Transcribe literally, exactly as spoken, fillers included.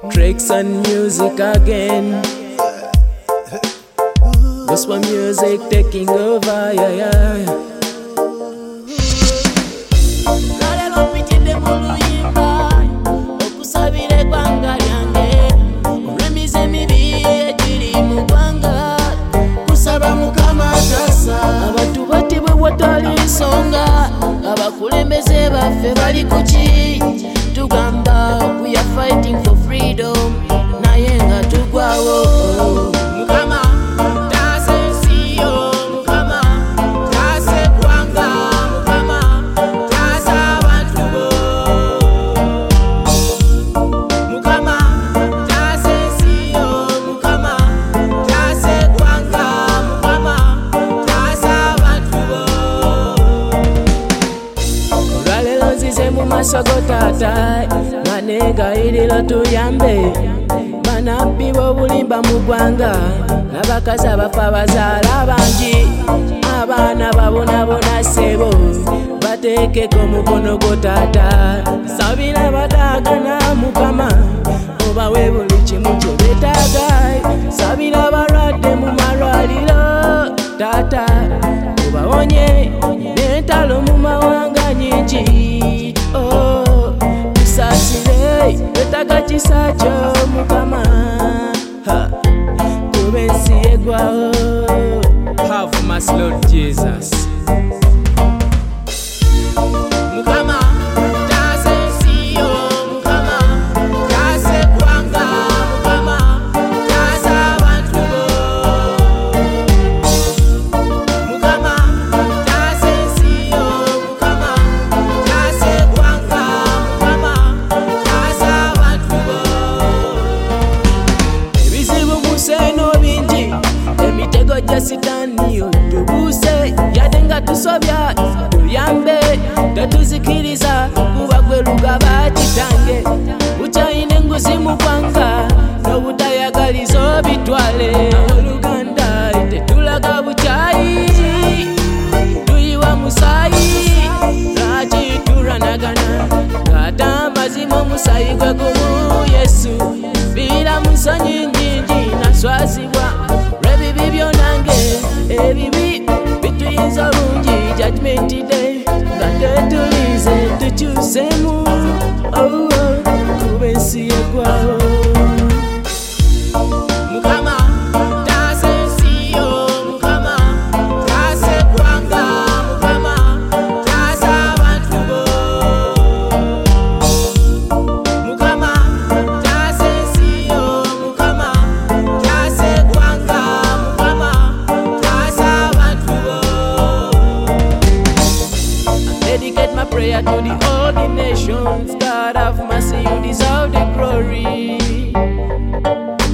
Tricks and music again. Gospel music taking over, yeah, yeah, yeah. Nalelo mpitide muluyimba okusabira eggwanga lyange olw'emize emibi egiri mu ggwanga kusaba Mukama tassa abantu battibwe watali nsonga abakulembeze baffe bali ku ki tugamba we are fighting for freedom naye nga tugwawo Mukama masogo tata manega ililo tuyambe banabbi b'obulimba mu ggwanga n'abakazi abafa bazaala bangi abaana babonabona ssebo bateekeko mukono gwo tata sabira bataagana Mukama obawe buli kimu kye beetaaga sabira balwadde mu malwaliro tata obawonye n'entalo mu mawanga nyingi Betaka kisa kyo Mukama kuba ensi egwawo. Have mercy Lord Jesus. Mukama tasa ensi yo Mukama tasa eggwanga Mukama tasa abantu bo Mukama tasa ensi yo Mukama tasa eggwanga Mukama Seno bingi emitego gya sitaani otubuse yadde nga tusobya tuyambe tetuzikiriza kuba gwe lugaba kitange bukyayina enguzi mu ggwanga n'obutayagaliza obitwale oluganda tetulaga bukyayi tuyiwa musaayi lwaki turanagana ng'ata amazima omusaayi gwe gumu Yesu biira mu nsonyi nnyingi naswazibwa lw'ebibi byonange ebibi bituyinza bungi judgment day nga tetulize tukyusemu kuba ensi yegwawo Mukama tasa ensi yo Mukama tasa eggwanga Mukama tasa abantu bo Mukama tasa ensi yo Mukama tasa eggwanga Mukama tasa abantu bo I dedicate my prayer to the all the nations. God have mercy, you deserve the glory.